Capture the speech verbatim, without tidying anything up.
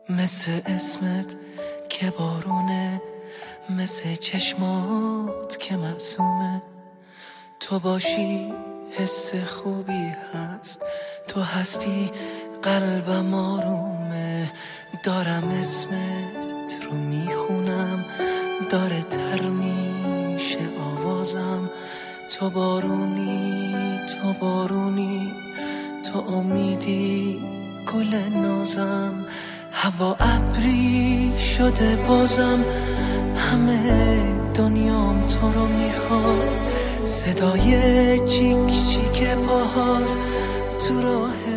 مثل اسمت که بارونه، مثل چشمات که معصومه. تو باشی حس خوبی هست، تو هستی قلبم آرومه. دارم اسمت رو میخونم، داره تر میشه آوازم. تو بارونی، تو بارونی، تو امیدی گل نازم. هوا ابری شده بازم، همه دنیام تو رو میخواد. صدای چیک چیک پاهاز تو راه